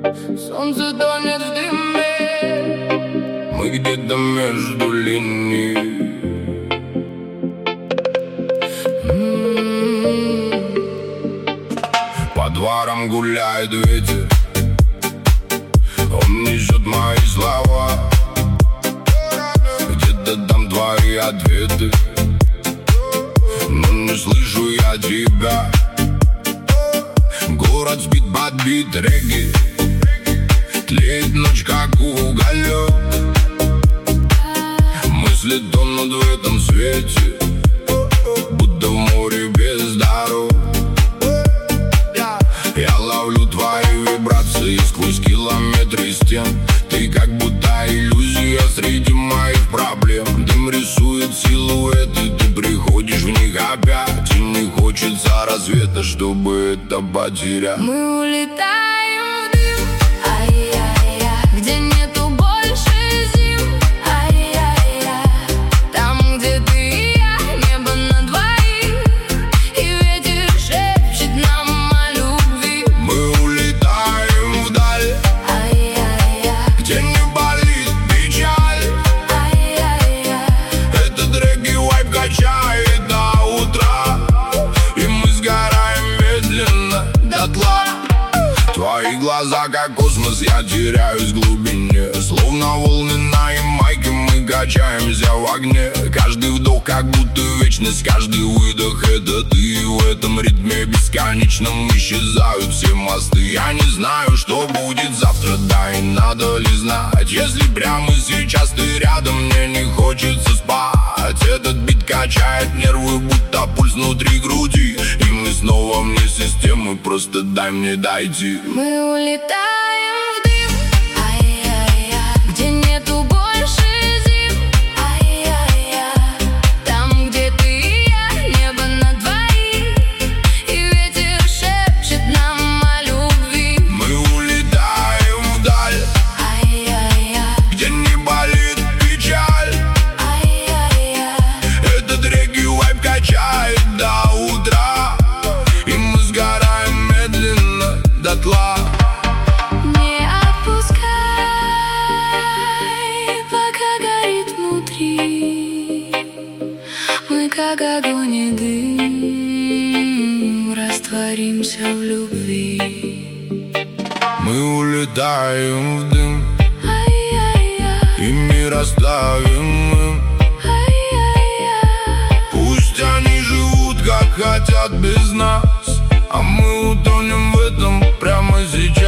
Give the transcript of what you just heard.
Солнце тонет в дыме, мы где-то между линий. По дворам гуляет ветер, он несет мои слова. Где-то там твои ответы, но не слышу я тебя. Город спит под бит регги, тлеет ночь, как уголек. Мысли тонут в этом свете, будто в море без дорог. Я ловлю твои вибрации сквозь километры стен. Ты как будто иллюзия среди моих проблем. Дым рисует силуэты, ты приходишь в них опять. И не хочется рассвета, чтобы это потерять. Мы улетаем в дым, ай-яй-яй, где нету больше зим, ай-яй-яй. Там, где ты и я, небо на двоих, и ветер шепчет нам о любви. Мы улетаем вдаль, Ай-яй-яй, где не болит печаль. ай-яй-яй. Этот регги-вайб качает до утра, и мы сгораем медленно дотла. Твои глаза как космос, я теряюсь в глубине. Словно волны на Ямайке, мы качаемся в огне. Каждый вдох как будто вечность, каждый выдох это ты. И в этом ритме бесконечном исчезают все мосты. Я не знаю, что будет завтра, да и надо ли знать. Если прямо сейчас ты рядом, мне не хочется спать. Этот бит качает нервы, будто пульс внутри груди. И мы снова вне системы, просто дай мне дойти. Мы улетаем в дым, ай-яй-яй, где нету больше зим, ай-яй-яй. Там, где ты и я, небо на двоих, и ветер шепчет нам о любви. Мы улетаем вдаль, Ай-яй-яй, где не болит печаль. ай-яй-яй. Этот регги-вайб качает до утра, и мы сгораем медленно дотла. Не отпускай, пока горит внутри. Мы как огонь и дым, растворимся в любви. Мы улетаем в дым, Ай-яй-яй, и мир оставим им. ай-яй-яй. Пусть они живут как хотят без нас, а мы утонем в этом прямо сейчас.